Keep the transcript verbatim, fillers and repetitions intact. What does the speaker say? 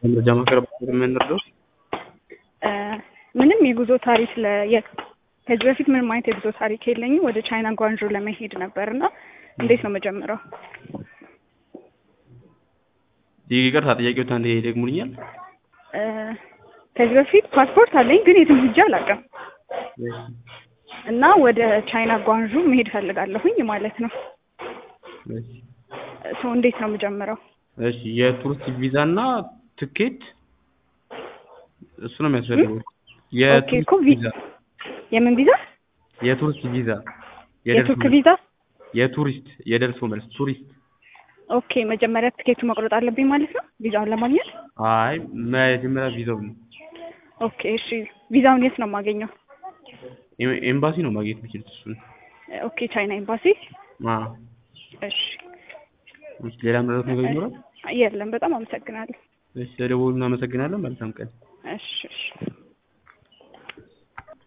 መረጃ ማቅረብ የምንረዳው ምንም የጉዞ ታሪክ ለ ከዚህ በፊት ምንም አይነት የጉዞ ታሪክ የለኝም። ወደ ቻይና ጓንዡ ለመሄድ ነበርና እንዴት ነው መጀመሪያው? ይቅርታ ጥያቄው ታንዴ ደግሞኛል። ከዚህ በፊት ፓስፖርት አለኝ ግን የትም ሄጄ አላውቅም እና ወደ ቻይና ጓንዡ መሄድ ፈልጋለሁኝ ማለት ነው። እሺ ሰው እንዴት ነው መጀመሪያው? እሺ የቱሪስት ቪዛ እና ትኬት እሱ ነው የሚያስፈልገው። የቱሪስት ቪዛ የምን ቪዛ? የቱሪስት ቪዛ የቱርክ ቪዛ? የቱሪስት የደርሶ መልስ ቱሪስት። ኦኬ መጀመሪያ ትኬቱ መቁረጥ አለብኝ ማለት ነው ቪዛውን ለማግኘት? አይ መጀመሪያ ቪዛው ነው። ኦኬ እሺ ቪዛውን የት ነው የማገኘው? ኤምባሲ ነው ማግኘት የምችሉት እሱን። ኦኬ ቻይና ኤምባሲ? አዎ እሺ እሺ ሌላ ምንም ነገር ይኖራል? የለም በጣም አመሰግናለሁ። እሺ ደውሉና አመሰግናለሁ። መልካም ቀን። እሺ እሺ